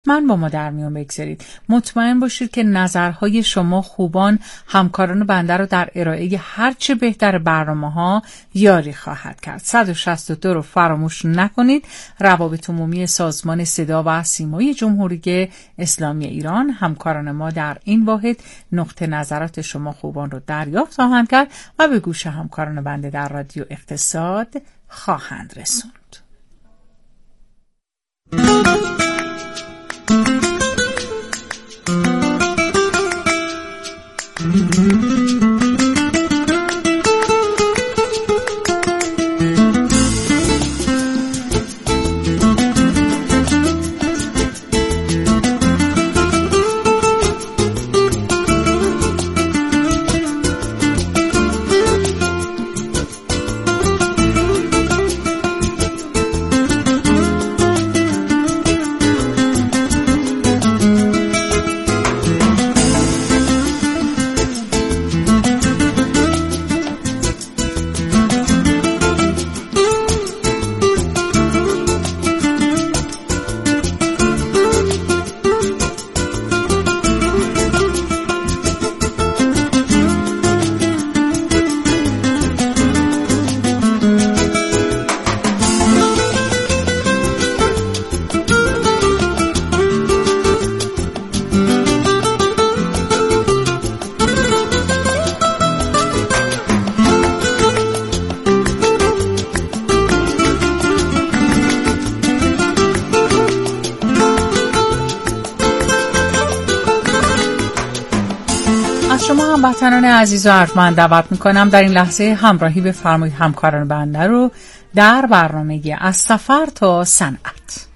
حتما با ما در میون بگذارید. مطمئن باشید که نظرهای شما خوبان همکاران بنده رو در ارائه هرچه بهتر برنامه‌ها یاری خواهد کرد. 162 رو فراموش نکنید. روابط عمومی سازمان صدا و سیمای جمهوری اسلامی ایران، همکاران ما در این واحد نقطه نظرات شما خوبان رو دریافت خواهند کرد و به گوش همکاران بنده در رادیو اقتصاد خواهند رسوند. هموطنان عزیز و ارجمند دعوت میکنم در این لحظه همراهی بفرمایید همکاران بنده رو در برنامه از سفر تا صنعت.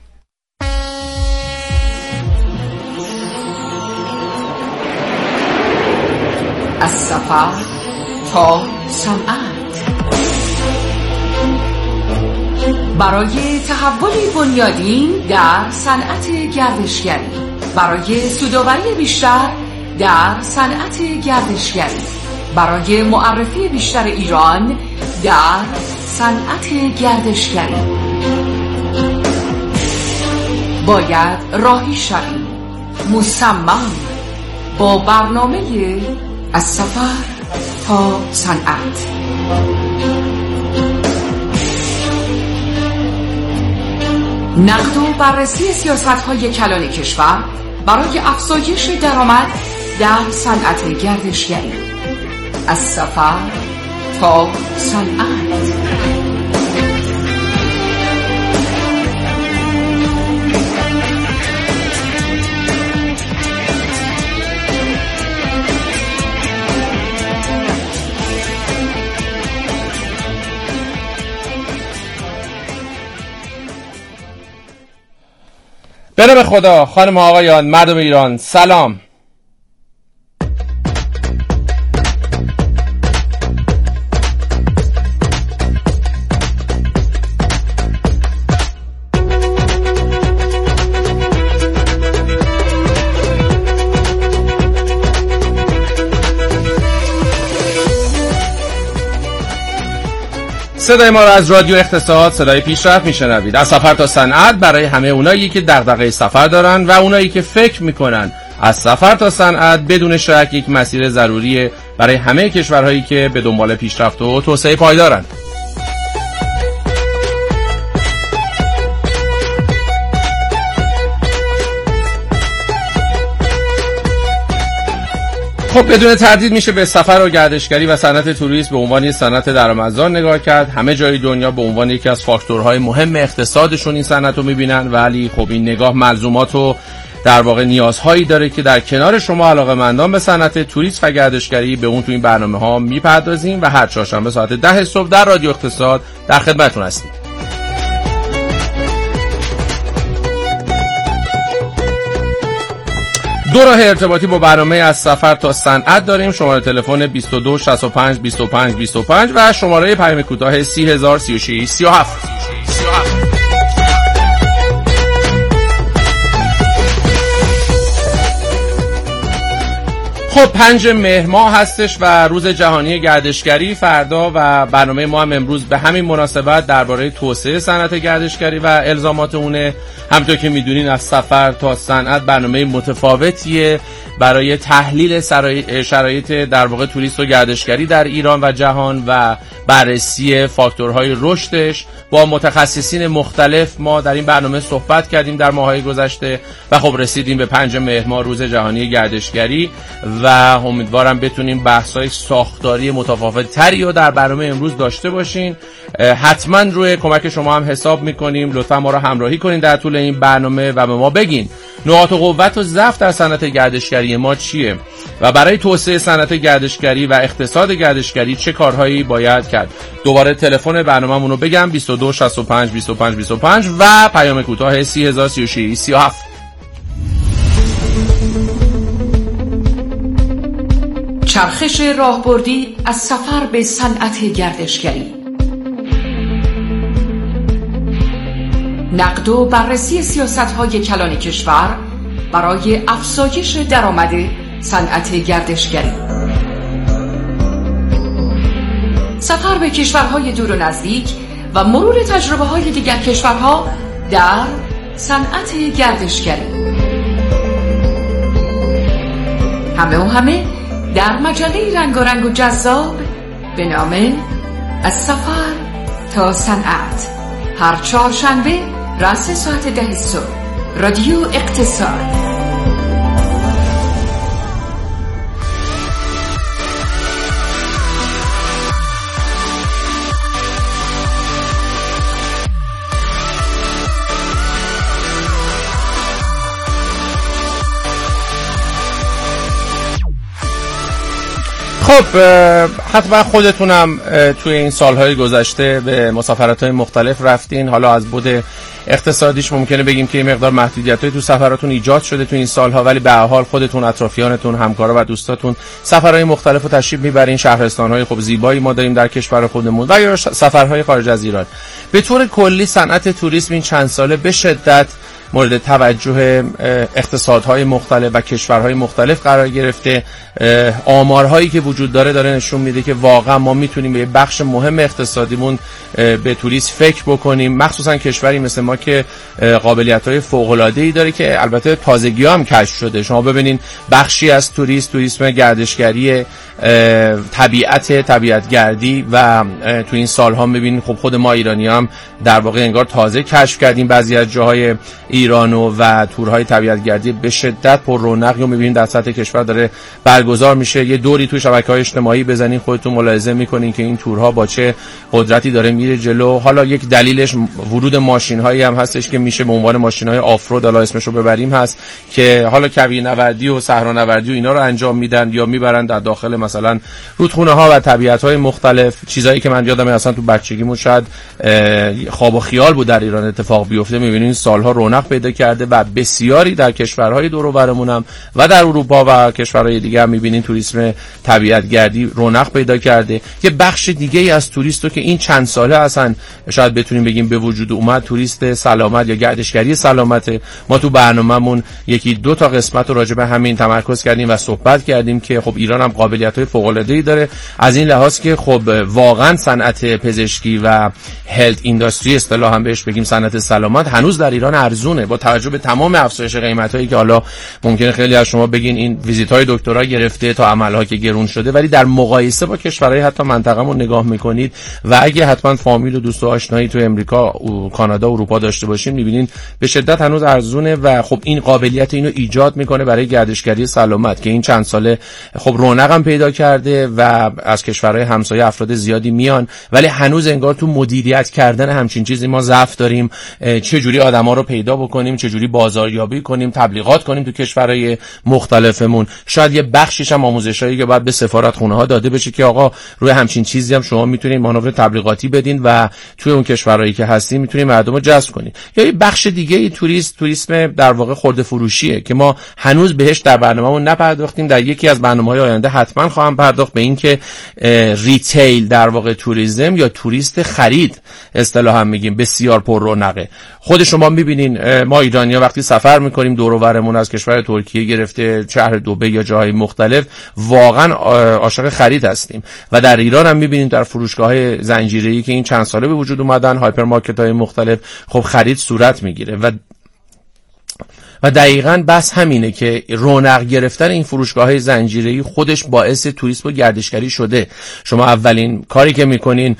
از سفر تا صنعت، برای تحولی بنیادین در صنعت گردشگری، برای سودآوری بیشتر در صنعت گردشگری، برای معرفی بیشتر ایران در صنعت گردشگری باید راهی شویم مصمم با برنامه از سفر تا صنعت. نقد و بررسی سیاست‌های کلان کشور برای افزایش درآمد در صنعت گردشگری. از سفر تا صنعت. به خدا، خانم و آقایان، مردم ایران، سلام. صدای ما را از رادیو اقتصاد، صدای پیشرفت میشنوید. از سفر تا صنعت برای همه اونایی که دغدغه سفر دارن و اونایی که فکر میکنن از سفر تا صنعت بدون شک یک مسیر ضروریه برای همه کشورهایی که به دنبال پیشرفت و توسعه پایدارن. خب بدون تردید میشه به سفر و گردشگری و صنعت توریسم به عنوان یک صنعت درآمدزا نگاه کرد. همه جای دنیا به عنوان یکی از فاکتورهای مهم اقتصادشون این صنعت رو میبینن، ولی خب این نگاه ملزومات و در واقع نیازهایی داره که در کنار شما علاقه‌مندان به صنعت توریسم و گردشگری به اون تو این برنامه‌ها میپردازیم و هر چهارشنبه ساعت 10 صبح در رادیو اقتصاد در خدمتتون هستیم. دو راه ارتباطی با برنامه از سفر تا صنعت داریم. شماره تلفن 22 65 25 25 و شماره پیام کوتاه 30036 37. خب 5 مهر ماه هستش و روز جهانی گردشگری فردا و برنامه ما هم امروز به همین مناسبت درباره توسعه صنعت گردشگری و الزامات اونه. همونطور که میدونین از سفر تا صنعت برنامه متفاوتیه برای تحلیل شرایط در واقع توریست و گردشگری در ایران و جهان و بررسی فاکتورهای رشدش. با متخصصین مختلف ما در این برنامه صحبت کردیم در ماه‌های گذشته و خب رسیدیم به 5 مهر ماه روز جهانی گردشگری و امیدوارم بتونیم بحث‌های ساختاری متفاوت تری رو در برنامه امروز داشته باشین. حتما روی کمک شما هم حساب می‌کنیم. لطفاً ما رو همراهی کنین در طول این برنامه و به ما بگین نقاط قوت و ضعف در صنعت گردشگری ما چیه و برای توسعه صنعت گردشگری و اقتصاد گردشگری چه کارهایی باید کرد. دوباره تلفن برنامه‌مون رو بگم 22 65 25 25 و پیام کوتاه 3036 37. چرخش راهبردی از سفر به صنعت گردشگری. نقد و بررسی سیاست‌های کلان کشور برای افزایش درآمد صنعت گردشگری. سفر به کشورهای دور و نزدیک و مرور تجربه‌های دیگر کشورها در صنعت گردشگری. همه در مجله رنگارنگ و جذاب به نام از سفر تا صنعت. هر چهارشنبه رأس ساعت 10 صبح. رادیو اقتصاد. خب حتما خودتونم توی این سالهای گذشته به مسافرت‌های مختلف رفتین. حالا از بود اقتصادیش ممکنه بگیم که یه مقدار محدودیت‌های تو سفراتون ایجاد شده تو این سالها، ولی به هر حال خودتون، اطرافیانتون، همکارا و دوستاتون سفرهای مختلف رو تشریف میبرین. شهرستان‌های خب زیبایی ما داریم در کشور خودمون و یا سفرهای خارج از ایران. به طور کلی صنعت توریسم این چند ساله به شدت مورد توجه اقتصادهای مختلف و کشورهای مختلف قرار گرفته. آمارهایی که وجود داره نشون میده که واقعا ما میتونیم به یه بخش مهم اقتصادیمون به توریسم فکر بکنیم، مخصوصا کشوری مثل ما که قابلیت‌های فوق‌العاده‌ای داره که البته تازگی هم کشف شده. شما ببینین بخشی از توریسم گردشگری طبیعتگردی و تو این سالها میبینین خب خود ما ایرانی‌ها هم در واقع انگار تازه کشف کردیم بعضی از جاهای ایرانو و تورهای طبیعتگردی به شدت پر رونقی رو می‌بینید در سطح کشور داره برگزار میشه. یه دوری توی شبکه‌های اجتماعی بزنین خودتون ملاحظه می‌کنین که این تورها با چه قدرتی داره میره جلو. حالا یک دلیلش ورود ماشین‌هایی هم هستش که میشه به عنوان ماشین‌های آفرود حالا اسمش رو ببریم هست که حالا کویرنوردی و صحرانوردی و اینا رو انجام میدن یا میبرن در داخل مثلا رودخونه‌ها و طبیعت‌های مختلف. چیزایی که من یادمه اصلا تو بچگیمون شاید خواب و خیال بود در ایران اتفاق بیفته، می‌بینین سال‌ها رونق پیدا کرده و بسیاری در کشورهای دور و برمون هم و در اروپا و کشورهای دیگه هم می‌بینین توریسم طبیعتگردی رونق پیدا کرده. یه بخش دیگه‌ای از توریستو که این چند ساله اصلا شاید بتونیم بگیم به وجود اومد، توریست سلامت یا گردشگری سلامت. ما تو برنامه‌مون یکی دو تا قسمت رو راجع به همین تمرکز کردیم و صحبت کردیم که خب ایران هم قابلیت‌های فوق‌العاده‌ای داره از این لحاظ که خب واقعا صنعت پزشکی و هلت اینداستری اصطلاحاً بهش بگیم صنعت سلامت هنوز در ایران ارزونه با توجه به تمام افزایش قیمتایی که حالا ممکنه خیلی از شما بگین این ویزیت‌های دکترا گرفته تا عمل‌ها که گرون شده، ولی در مقایسه با کشورهای حتی منطقه‌مون نگاه می‌کنید و اگه حتما فامیل و دوست و آشنایی تو امریکا، کانادا، اروپا داشته باشین می‌بینین به شدت هنوز ارزونه و خب این قابلیت اینو ایجاد می‌کنه برای گردشگری سلامت که این چند ساله خب رونق هم پیدا کرده و از کشورهای همسایه افراد زیادی میان، ولی هنوز انگار تو مدیریت کردن همچین چیزی ما ضعف داریم. چه جوری آدما رو پیدا بکنیم، چه جوری بازاریابی کنیم، تبلیغات کنیم تو کشورهای مختلفمون. شاید یه بخشیش هم آموزشایی که باید به سفارتخونه‌ها داده بشه که آقا روی همچین چیزی هم شما میتونید مانور تبلیغاتی بدین و توی اون کشورهایی که هستین میتونید مردم رو جذب کنید. یا یه بخش دیگه توریسم در واقع خرده فروشیه که ما هنوز بهش در برنامه‌مون نپرداختیم. در یکی از برنامه‌های آینده حتما خواهم پرداخت به این که ریتیل در واقع توریسم یا توریست خرید اصطلاحاً میگیم بسیار پر رونقه. خود شما میبینین ما ایرانی‌ها وقتی سفر میکنیم دور و برمون از کشور ترکیه گرفته شهر دبی یا جاهای مختلف واقعا عاشق خرید هستیم و در ایران هم میبینیم در فروشگاه‌های زنجیره‌ای که این چند ساله به وجود اومدن، هایپرمارکت‌های مختلف، خب خرید صورت میگیره و دقیقاً بس همینه که رونق گرفتن این فروشگاه‌های زنجیره‌ای خودش باعث توریسم و گردشگری شده. شما اولین کاری که میکنین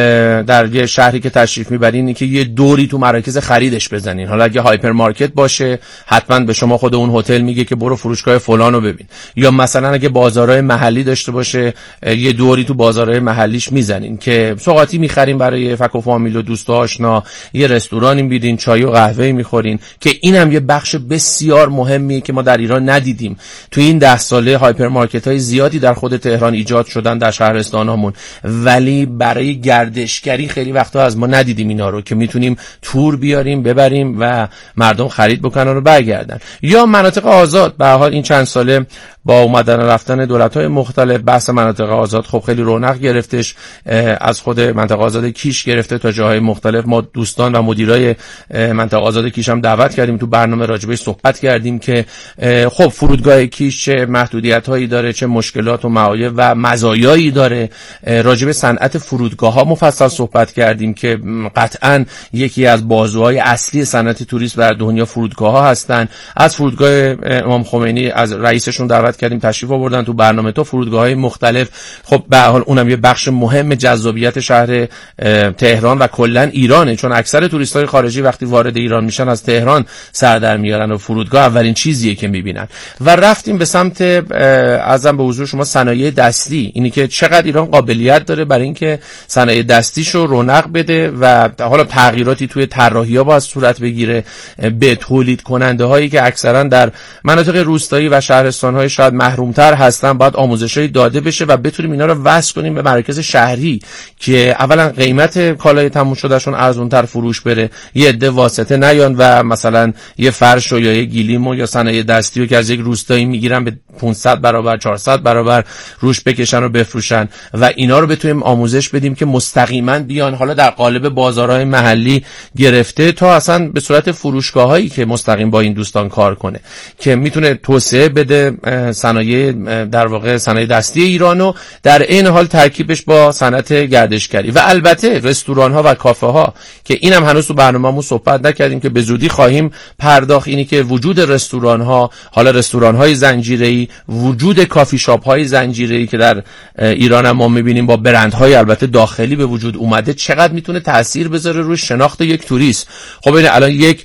در یه شهری که تشریف میبرین اینه که یه دوری تو مراکز خریدش بزنین. حالا اگه هایپرمارکت باشه حتما به شما خود اون هتل میگه که برو فروشگاه فلانو ببین، یا مثلا اگه بازارهای محلی داشته باشه یه دوری تو بازارهای محلیش میزنین که سوغاتی میخرین برای فک و فامیل و دوست و آشنا، یه رستورانی میرین چای و قهوه میخورین که اینم یه بخش بسیار مهمیه که ما در ایران ندیدیم. تو این 10 ساله هایپرمارکت‌های زیادی در خود تهران ایجاد شدن در شهرستان‌هامون، ولی برای گردشگری خیلی وقتا از ما ندیدیم اینا رو که میتونیم تور بیاریم ببریم و مردم خرید بکنن و برگردن. یا مناطق آزاد، به هر حال این چند ساله با اومدن رفتن دولت‌های مختلف بحث مناطق آزاد خب خیلی رونق گرفتش، از خود منطقه آزاد کیش گرفته تا جاهای مختلف. ما دوستان و مدیرای منطقه آزاد کیش هم دعوت کردیم، تو برنامه راجبش صحبت کردیم که خب فرودگاه کیش چه محدودیت‌هایی داره، چه مشکلات و معایب و مزایایی داره. راجب صنعت فرودگاه‌ها مفصل صحبت کردیم که قطعاً یکی از بازوهای اصلی صنعت توریسم در دنیا فرودگاه‌ها هستن. از فرودگاه امام خمینی از رئیسشون دعوت کردیم تشریف آوردن تو برنامه، تو فرودگاه‌های مختلف. خب به هر حال اونم یه بخش مهم جذابیت شهر تهران و کلا ایرانه، چون اکثر توریست‌های خارجی وقتی وارد ایران میشن از تهران سر در میارن و فرودگاه اولین چیزیه که میبینن. و رفتیم به سمت ازم به حضور شما صنایع دستی، اینی که چقدر ایران قابلیت داره برای اینکه صنایع دستیشو رونق بده و حالا تغییراتی توی طراحی‌ها باید صورت بگیره به تولید کننده هایی که اکثرا در مناطق روستایی و شهرستان‌های شاید محروم‌تر هستن باید آموزش‌هایی داده بشه و بتونیم اینا رو وصل کنیم به مراکز شهری که اولا قیمت کالای تموم شدهشون ارزان‌تر فروش بره، یه عده واسطه نیان و مثلا یه فرش یا یه گلیمو یا صنایع دستی رو که از یک روستایی میگیرن به 500 برابر 400 برابر روش بکشن و بفروشن و اینا رو بتونیم آموزش بدیم که مستقیما بیان حالا در قالب بازارهای محلی گرفته تا اصلا به صورت فروشگاهایی که مستقیم با این دوستان کار کنه که میتونه توسعه بده صنایع در واقع صنایع دستی ایرانو در عین حال ترکیبش با صنعت گردشگری. و البته رستوران ها و کافه ها که اینم هنوز تو برنامه‌مون صحبت نکردیم که به زودی خواهیم پرداخت، اینی که وجود رستوران ها، حالا رستوران های زنجیره‌ای، وجود کافی شاپ های زنجیره‌ای که در ایران هم ما می‌بینیم با برندهای البته داخلی به وجود اومده، چقدر میتونه تأثیر بذاره روی شناخت یک توریست. خب این الان یک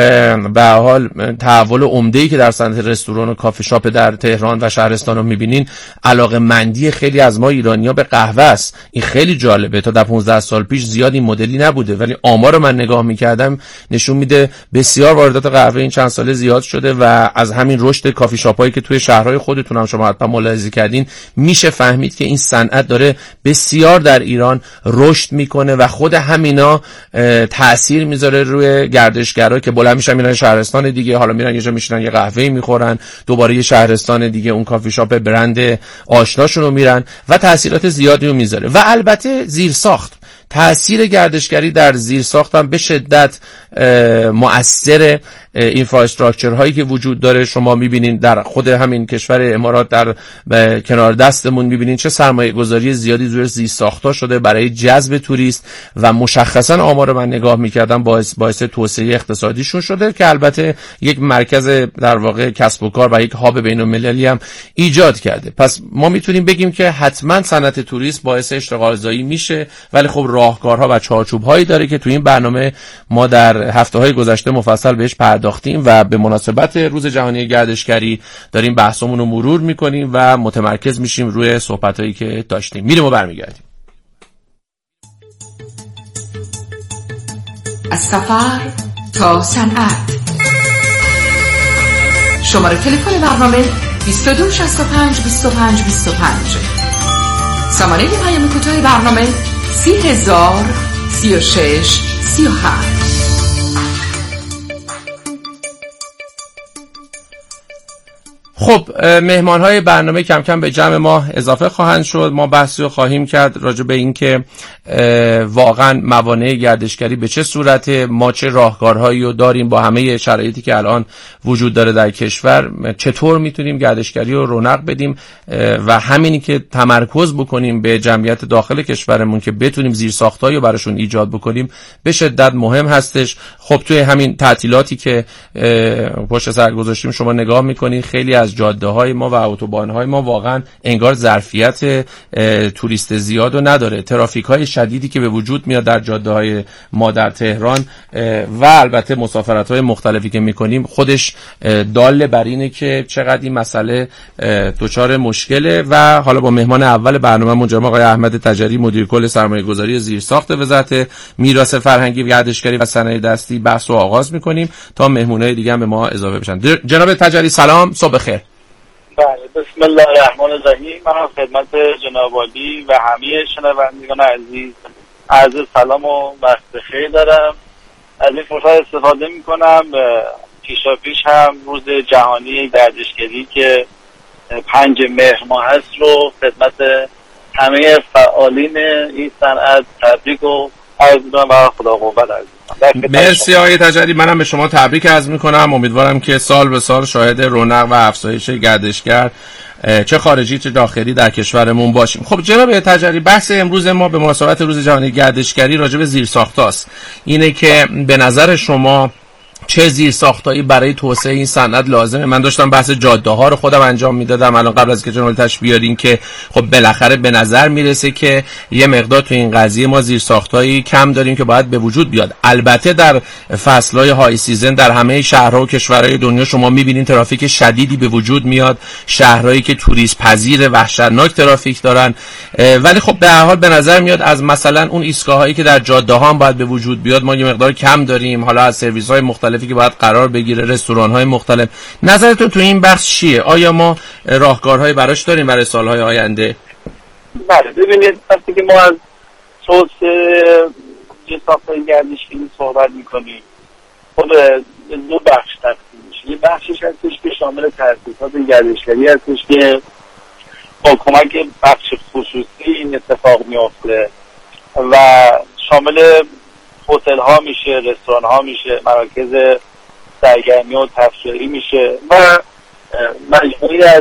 به حال تحول عمده‌ای که در صنعت رستوران و کافی شاپ در تهران و شهرستان رو می‌بینین، علاقه‌مندی خیلی از ما ایرانی‌ها به قهوه است. این خیلی جالبه، تا در 15 سال پیش زیاد این مدلی نبوده، ولی آمار رو من نگاه می‌کردم نشون میده بسیار واردات قهوه این چند ساله زیاد شده و از همین رشد کافی شاپ‌هایی که توی شهرهای خودتون هم شما حتما ملاحظه کردین میشه فهمید که این صنعت داره بسیار در ایران رشد میکنه و خود همینا تأثیر میذاره روی گردشگرا که بلند میشن میرن شهرستان دیگه، حالا میرن یه جا میشینن یه قهوه‌ای میخورن، دوباره یه شهرستان دیگه اون کافی شاپ برند آشناشون رو میرن و تأثیرات زیادی رو میذاره. و البته زیرساخت، تأثیر گردشگری در زیرساخت هم به شدت مؤثر. اینفراستراکچر هایی که وجود داره شما میبینین در خود همین کشور امارات در کنار دستمون میبینین چه سرمایه گذاری زیادی روی زیرساخت‌ها شده برای جذب توریست و مشخصا آمار من نگاه میکردم باعث توسعه اقتصادیشون شده که البته یک مرکز در واقع کسب و کار و یک هاب بین‌المللی هم ایجاد کرده. پس ما میتونیم بگیم که حتما صنعت توریست باعث اشتغال زایی میشه، ولی خب راهکارها و چارچوب‌هایی داره که تو این برنامه ما در هفته‌های گذشته مفصل بهش پرداختیم و به مناسبت روز جهانی گردشگری داریم بحثمون رو مرور میکنیم و متمرکز میشیم روی صحبتایی که داشتیم. میریم و برمیگردیم. از سفر تا صنعت. شماره تلفن برنامه 2265 25 25. سامانه پیام کوتاه برنامه 30,000 36 37. خب مهمان‌های برنامه کم کم به جمع ما اضافه خواهند شد. ما بحثی رو خواهیم کرد راجع به این که واقعا موانع گردشگری به چه صورته، ما چه راهکارهایی رو داریم با همه شرایطی که الان وجود داره در کشور، چطور میتونیم گردشگری رو رونق بدیم و همینی که تمرکز بکنیم به جمعیت داخل کشورمون که بتونیم زیرساختایی رو براشون ایجاد بکنیم به شدت مهم هستش. خب توی همین تعطیلاتی که پشت سر گذاشتیم شما نگاه میکنید خیلی از جاده‌های ما و اتوبان‌های ما واقعا انگار ظرفیت توریست زیاد رو نداره. ترافیک‌های شدیدی که به وجود میاد در جاده‌های ما در تهران و البته مسافرت‌های مختلفی که می‌کنیم خودش دال بر اینه که چقدر این مسئله دچار مشکله. و حالا با مهمان اول برنامه‌مون جناب آقای احمد تجری مدیر کل سرمایه‌گذاری زیرساخت وزارت میراث فرهنگی، گردشگری و صنایع دستی بحث رو آغاز می‌کنیم تا مهمونای دیگه هم به ما اضافه بشن. جناب تجری سلام، صبح خیر. بله، بسم الله الرحمن الرحیم. من خدمت جناب عالی و همه شنوندگان عزیز عرض سلام و وقت بخیر دارم. از این فرصت استفاده میکنم پیشاپیش هم روز جهانی گردشگری که 5 مهر ماه هست رو خدمت همه فعالین این صنعت تبریک و عرض میکنم و خدا قوت عرض. مرسی آقای تجری، منم به شما تبریک عرض میکنم. امیدوارم که سال به سال شاهد رونق و افزایش گردشگر چه خارجی چه داخلی در کشورمون باشیم. خب جناب تجری، بحث امروز ما به مناسبت روز جهانی گردشگری راجع به زیرساختاست. اینه که به نظر شما چه زیرساختایی برای توسعه این صنعت لازمه؟ من داشتم بحث جاده ها رو خودم انجام میدادم الان قبل از که جناب تشریف بیارین که خب بالاخره به نظر میرسه که یه مقدار تو این قضیه ما زیرساختایی کم داریم که باید به وجود بیاد. البته در فصلهای های سیزن در همه شهرها و کشورهای دنیا شما میبینین ترافیک شدیدی به وجود میاد، شهرهایی که توریست پذیر وحشتناک ترافیک دارن، ولی خب به هر حال به نظر میاد از مثلا اون ایستگاهایی که در جاده ها هم باید به وجود بیاد ما یه مقدار کم داریم. حالا از سرویس های مختلفی که باید قرار بگیره، رستوران‌های مختلف. نظرتون تو این بحث چیه؟ آیا ما راهکارهایی براش داریم برای سال‌های آینده؟ بله، ببینید وقتی که ما از توسعه زیرساخت‌های گردشگری صحبت می‌کنیم خب دو بخش تقسیم میشه. یه بخشش هستش که شامل تأسیسات گردشگری هستش که با کمک بخش خصوصی این اتفاق میفته و شامل هتل ها میشه، رستوران ها میشه، مراکز سرگرمی و تفریحی میشه و مجموعی از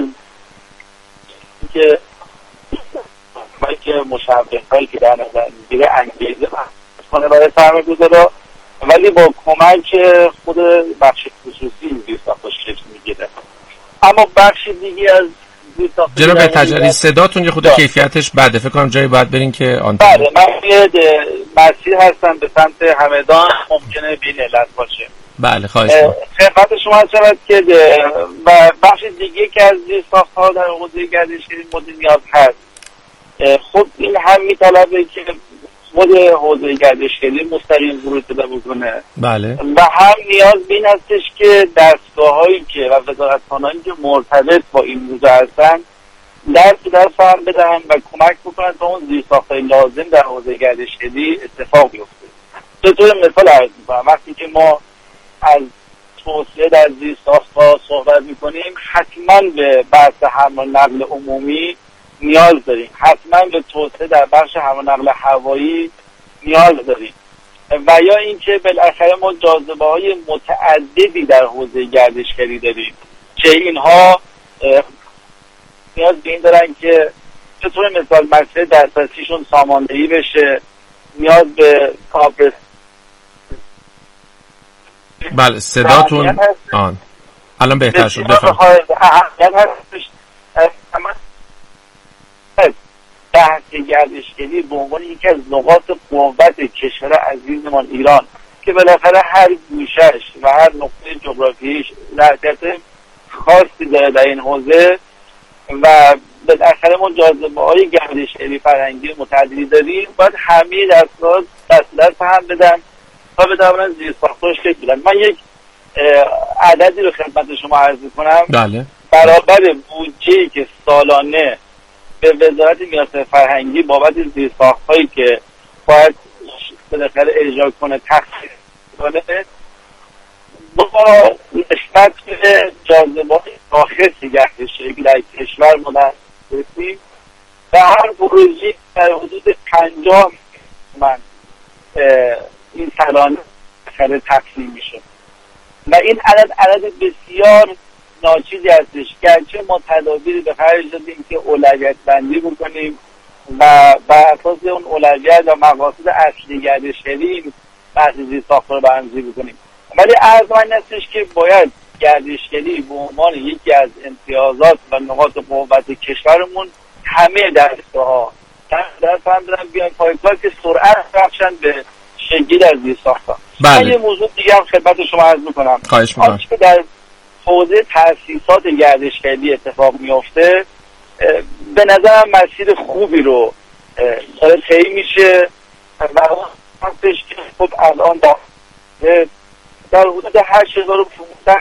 که مشوق هایی که در نظر میگیره انگیزه کنه برای سرمایه‌گذارا، ولی با کمک خود بخش خصوصی زیرساختش شکل میگیره. اما بخش دیگه از زیرساخت جناب تجری صداتون یه خود کیفیتش بده، فکر کنم جایی باید برین که بله، من یه مسیر هستم به سمت همدان، ممکنه بی‌نعلت باشه. بله خواهش می‌کنم. خدمت شما شود که بخش دیگه که از زیرساخت‌ها در حوزه گردشگری مورد نیاز هست، خب این هم می‌طلبه که خود حوزه گردشگری مستقیم ورود پیدا بکنه. بله. و هم نیاز به این هستش که دستگاه‌هایی که و وزارتخانه‌هایی که مرتبط با این موضوع هستن در فهم بدن و کمک بکنن تا اون زیرساخت‌های لازم در حوزه گردشگری اتفاق بیفته. به طور مثال عرض می‌کنم وقتی که ما از توسعه در زیرساخت‌ها صحبت می‌کنیم حتما به بحث حمل و نقل عمومی نیاز داریم، حتما به توسعه در بخش حمل و نقل هوایی نیاز داریم و یا اینکه بالاخره ما جاذبه‌های متعددی در حوزه گردشگری داریم که اینها نیاز به این دارن که به طور مثال مسئله دسترسیشون ساماندهی بشه، نیاز به کابرس. بله صداتون الان بهتر شد. بفرمایید. بحث گردشگری به عنوان یکی از نقاط قوت کشور عزیزمان ایران که بالاخره هر گوشش و هر نقطه جغرافیاییش ظرفیت خاصی داره در این حوزه و بالاخره ما جاذبه‌های گردشگری فرهنگی متعددی داریم، باید همه دست فهم بدن تا بتوانن زیرساخت‌هاش شکل بدن. من یک عددی رو خدمت شما عرض کنم. بله. برابر بودجه‌ای که سالانه به وزارت میراث فرهنگی بابت زیرساخت‌هایی که باید بالاخره اجرا کنه تخصیص کنه با نسبت به جاذبه‌های شاخصی گردشگری در کشور منحصر و هر پروژه در حدود 50 من این سالانه تقسیم میشه و این عدد بسیار ناچیزی هستش. گرچه ما تدابیری به خرج دادیم که اولویت بندی بکنیم و بر اساس اون اولویت و مقاصد اصلی گردشگری بحث زیرساخت‌ها رو برنامه‌ریزی بکنیم، ولی عرض من هستش که باید گردشگری به عنوان یکی از امتیازات و نقاط قوت کشورمون همه دستگاه‌ها در فهمیدن بیان پای کار که سرعت بخشن به شکل از زیرساخت‌ها. بله. یه موضوع دیگه هم خدمت شما عرض می‌کنم. خواهش می‌کنم. آنچه که در حوزه تأسیسات گردشگری اتفاق میفته به نظرم مسیر خوبی رو داره طی میشه و هستش که خب الان در حدود 8500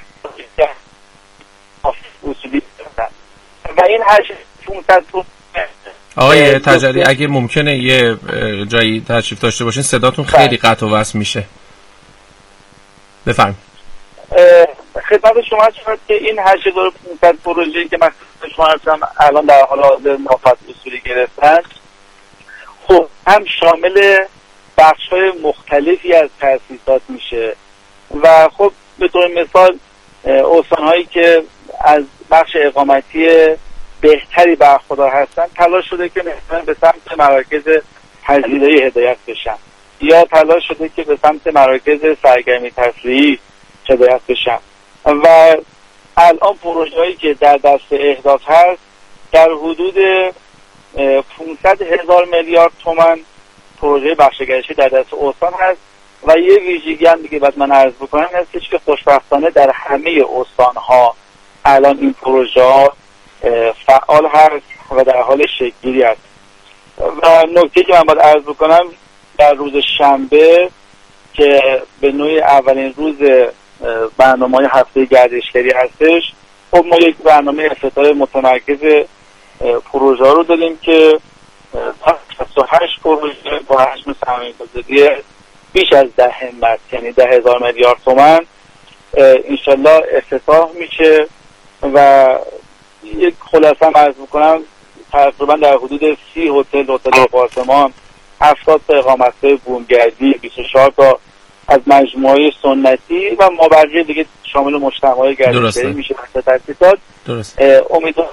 اصولی دارن و این 8500 آقای تجری اگه ممکنه یه جایی تشریف داشته باشین، صداتون خیلی قطع و وصل میشه. بفرمایید. خدمت شما شد که این 8500 پروژه‌ای که من شما هستم الان در حال حاضر موافقت اصولی گرفتن، خب هم شامل بخش‌های مختلفی از تأسیسات میشه و خب به طور مثال استان‌هایی که از بخش اقامتی بهتری برخوردار هستن تلاش شده که مثلا به سمت مراکز پذیرایی هدایت بشن یا تلاش شده که به سمت مراکز سرگرمی تفریحی هدایت بشن و الان پروژه‌هایی که در دست اهداف هست در حدود 500,000 میلیارد تومان پروژه بخشگرشی در دست استان هست و یه ویژگی هم دیگه باید من عرض بکنم هستش که خوشبختانه در همه استان‌ها الان این پروژه‌ها فعال هست و در حال شکل‌گیری است و نکته که من باید عرض بکنم در روز شنبه که به نوعی اولین روز برنامه‌های هفته گردشگری هستش، خب ما یک برنامه افتتاحی متمرکز پروژه رو داریم که 68 پروژه با حجم سرمایه‌گذاری بیش از 10 همت یعنی 10,000 میلیارد تومان انشالله افتتاح میشه و یک خلاصه عرض میکنم تقریبا در حدود 30 هتل آپارتمان، 70 تا اقامتگاه بومگردی، 24 تا از مجموعه سنتی و ما بقیه دیگه شامل مجتمعات گردشگری میشه در تأسیسات. امیدوارم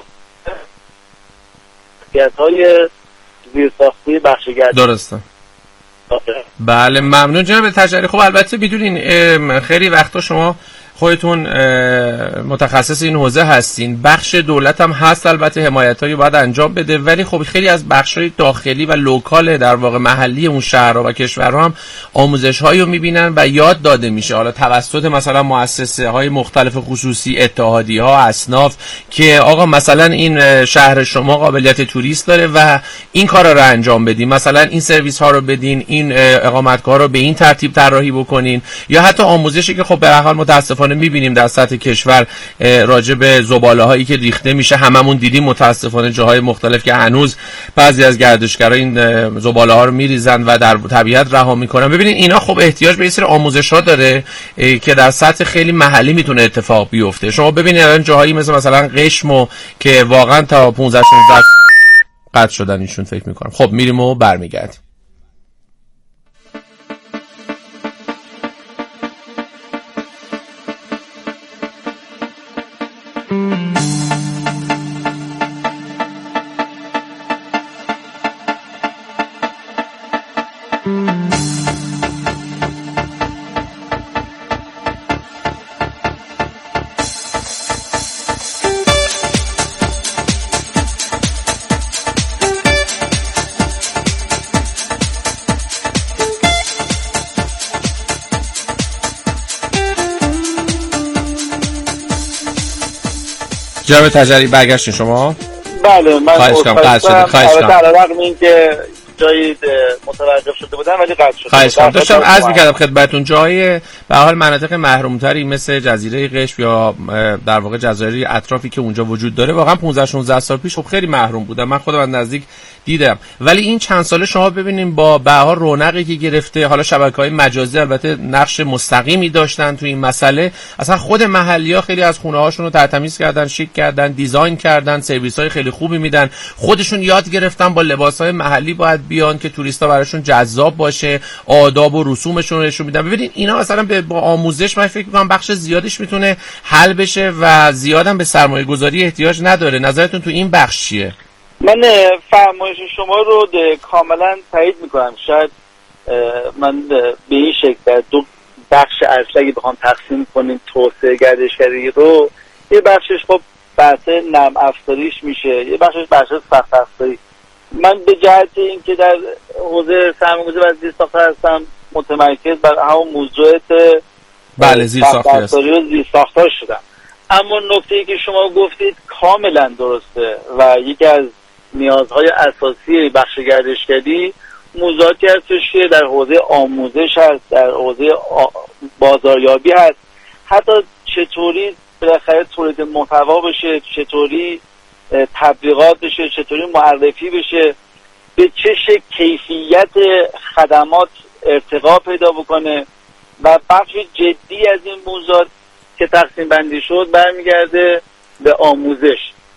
های زیرساختی بخشگردی. درسته. بله ممنون جناب تجری. خب البته بدونین خیلی وقتا شما خودتون متخصص این حوزه هستین، بخش دولت هم هست البته حمایتایی باید انجام بده، ولی خب خیلی از بخش‌های داخلی و لوکال در واقع محلی اون شهرها و کشورها هم آموزش‌هایی رو می‌بینن و یاد داده میشه، حالا توسط مثلا مؤسسه‌های مختلف خصوصی، اتحادیه‌ها، اصناف، که آقا مثلا این شهر شما قابلیت توریست داره و این کارا رو انجام بدین، مثلا این سرویس ها رو بدین، این اقامتگاه رو به این ترتیب طراحی بکنین، یا حتی آموزشی که خب به هر حال متاسفانه میبینیم در سطح کشور راجع به زباله هایی که ریخته میشه، هممون دیدیم متاسفانه جاهای مختلف که هنوز بعضی از گردشگرا این زباله ها رو میریزن و در طبیعت رها میکنن. ببینید اینا خب احتیاج به یه سری آموزش ها داره که در سطح خیلی محلی میتونه اتفاق بیفته. شما ببینید الان جاهایی مثلا قشمو که واقعا تا 15 16 قطع شدن ایشون فکر میکنم. خب میریم و برمیگردیم. جناب تجری برگشتین شما؟ بله من خواهش کنم. علیرغم این که جایی متوقف شده بودن ولی قطع شده. خواهش کنم. داشتم عرض می‌کردم خدمتتون جای به حال مناطق محروم‌تری مثل جزیره قشم یا در واقع جزایر اطرافی که اونجا وجود داره واقعا 15 16 سال پیش خب خیلی محروم بودن. من خودم از نزدیک دیدم. ولی این چند ساله شما ببینیم با به حال رونقی که گرفته، حالا شبکه‌های مجازی البته نقش مستقیمی داشتن تو این مسئله، اصلا خود محلی‌ها خیلی از خونه‌هاشون رو ترتمیز کردن، شیک کردن، دیزاین کردن، سرویس‌های خیلی خوبی میدن. خودشون یاد گرفتن با لباس‌های محلی باید بیان که توریستا براشون جذاب باشه، آداب و رسومشون رو نشون میدن. ببینید اینا مثلا با آموزش من فکر می‌کنم بخش زیادیش میتونه حل بشه و زیادم به سرمایه‌گذاری احتیاج نداره. نظرتون تو این بخش چیه؟ من فرمایش شما رو کاملا تایید میکنم. شاید من به این شکل در دو بخش اصلی اگه بخوام تقسیم کنیم توسعه گردشگری رو، یه بخشش خب بحث نرم افزاریش میشه، یه بخشش بحث سخت افزاری. من به جهت اینکه در حوزه سرمایه‌گذاری و زیرساخت هستم متمرکز بر همون موضوعات بله زیرساخت و زیرساخت‌ها شدم. اما نکته‌ای که شما گفتید کاملا درسته و یکی از نیازهای اساسی بخش گردشگری موضوعاتی هستش که در حوزه آموزش هست، در حوزه بازاریابی هست، حتی چطوری بالاخره تولید محتوا بشه، چطوری تبلیغات بشه، چطوری معرفی بشه، به چه شکل کیفیت خدمات ارتقا پیدا بکنه و بخش جدی از این موضوعات که تقسیم بندی شد برمیگرده به آموزش.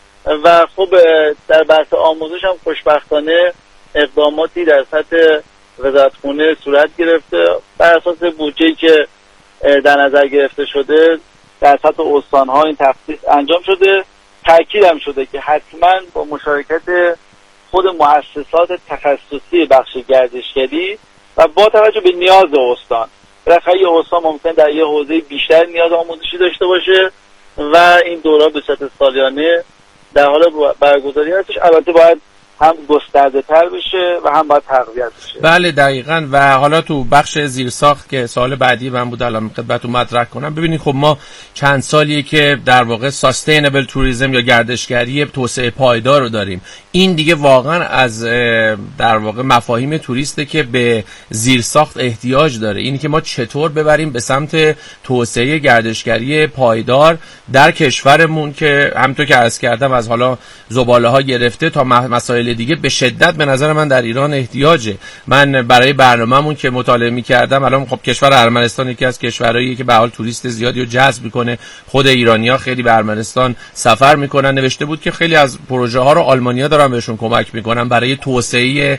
و خب در بحث آموزش هم خوشبختانه اقداماتی در سطح وزارتخونه صورت گرفته بر اساس بودجه‌ای که در نظر گرفته شده. در سطح استان‌ها این تخصیص انجام شده. تأکید هم شده که حتما با مشارکت خود مؤسسات تخصصی بخش گردشگری و با توجه به نیاز استان، بالاخره یه استان ممکن در یه حوزه بیشتر نیاز آموزشی داشته باشه و این دوره به صورت سالیانه در حال برگزاری هستش. البته باید هم گسترده تر بشه و هم باید تقویت بشه. بله دقیقاً. و حالا تو بخش زیرساخت که سوال بعدی من بود الان خدمتتون مطرح کنم، ببینید خب ما چند سالیه که در واقع ساستینبل توریسم یا گردشگری توسعه پایدار رو داریم. این دیگه واقعا از در واقع مفاهیم توریسته که به زیرساخت احتیاج داره. اینی که ما چطور ببریم به سمت توسعه گردشگری پایدار در کشورمون که همونطور که عرض کردم از حالا زباله‌ها گرفته تا مسائل دیگه به شدت به نظر من در ایران احتیاجه. من برای برنامه‌مون که مطالعه می‌کردم، الان خب کشور ارمنستان یکی از کشورهاییه که به حال توریست زیادی رو جذب می‌کنه. خود ایرانی‌ها خیلی به ارمنستان سفر می‌کنن. نوشته بود که خیلی از پروژه‌ها رو آلمانی‌ها دارن بهشون کمک می‌کنن برای توسعه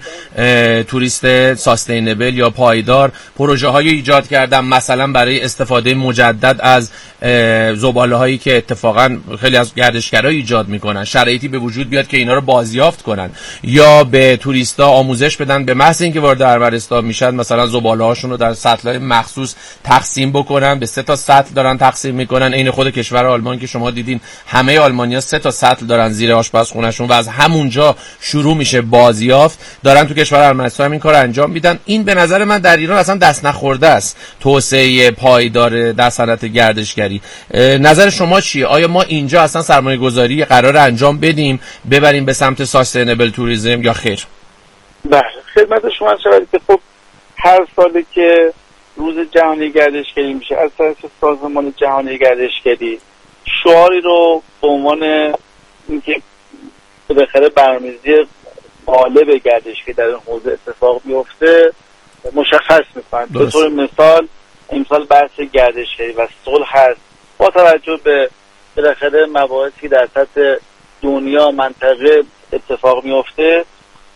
توریست ساستینبل یا پایدار. پروژه‌های ایجاد کردن مثلا برای استفاده مجدد از زباله‌هایی که اتفاقا خیلی از گردشگرا ایجاد می‌کنن. شرایطی به وجود بیاد که اینا رو بازیافت کنن یا به توریستا آموزش بدن به محض اینکه وارد ارمنستان میشن مثلا زباله‌هاشون رو در سطل‌های مخصوص تقسیم بکنن. به 3 تا سطل دارن تقسیم میکنن. عین خود کشور آلمان که شما دیدین همه آلمانی‌ها 3 تا سطل دارن زیر آشپزخونه‌شون و از همونجا شروع میشه بازیافت. دارن تو کشور ارمنستان این کارو انجام میدن. این به نظر من در ایران اصلا دست نخورده است توسعه پایدار در صنعت گردشگری. نظر شما چیه؟ آیا ما اینجا اصلا سرمایه‌گذاری قرار انجام بدیم ببریم به سمت ساستینبل توریسم یا خیر؟ بله خدمت شما شود که خب هر سالی که روز جهانی گردشگری میشه از طرف سازمان جهانی گردشگری شعاری رو به عنوان اینکه بالاخره برنامه‌ریزی غالب گردشگری در این حوزه اتفاق میفته مشخص میکنن. به طور مثال امسال بحث گردشگری و صلح هست با توجه به بالاخره مباحثی که در سطح دنیا منطقه اتفاق میفته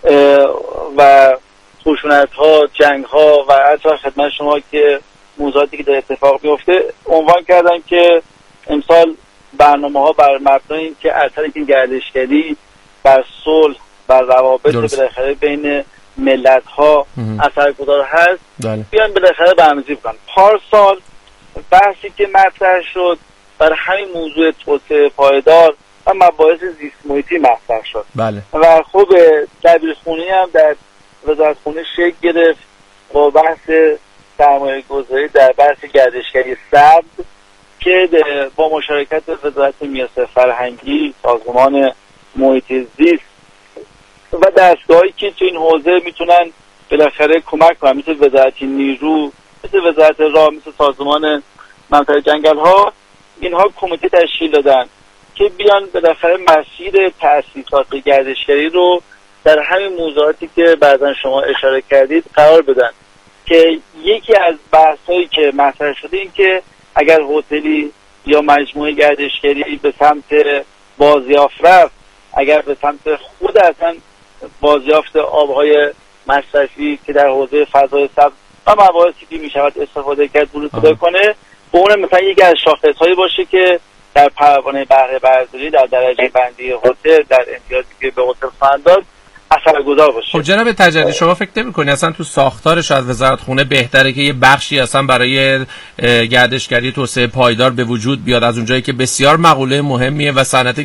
و خشونت ها، جنگ ها و اصلا خدمت شما که موضوعاتی که در اتفاق میفته عنوان کردن که امسال برنامه ها بر مبنای این که اثر این گردشگری بر صلح بر روابط بالاخره بین ملت ها اثرگذار هست بیان بالاخره برنامه‌ریزی بکنن. پارسال بحثی که مطرح شد بر همین موضوع توسعه پایدار و مباحث زیست محیطی مطرح شد. بله. و خب دبیرخونه‌ای هم در وزارتخونه شکل گرفت با بحث سرمایه‌گذاری در بحث گردشگری سبز که با مشارکت وزارت میراث فرهنگی، سازمان محیط زیست و دستگاهایی که تو این حوزه میتونن بالاخره کمک کنن، مثل وزارت نیرو، مثل وزارت راه، مثل سازمان منطقه جنگل ها، اینها کمیته تشکیل دادن که بیان بالاخره مسیر تأسیسات گردشگری رو در همین موضوعاتی که بعضا شما اشاره کردید قرار بدن. که یکی از بحث‌هایی که مطرح شده این که اگر هتلی یا مجموعه گردشگری به سمت بازیافت رفت، اگر به سمت خود اصلا بازیافت آبهای مصرفی که در حوزه فضای سبز و مباحثی که میشود استفاده کرد ورود پیدا کنه، به اون مثلا یکی از شاخص‌هایی باشه که در پروانه بهره برداری در درجه بندی هتل در امتیازی که به هتل خواهند داد اثرگذار باشه. خب جناب تجلی، شما فکر نمی‌کنید اصلا تو ساختار شاید وزارتخونه بهتره که یه بخشی اصلا برای گردشگری توسعه پایدار به وجود بیاد، از اونجایی که بسیار مقوله مهمیه و صنعت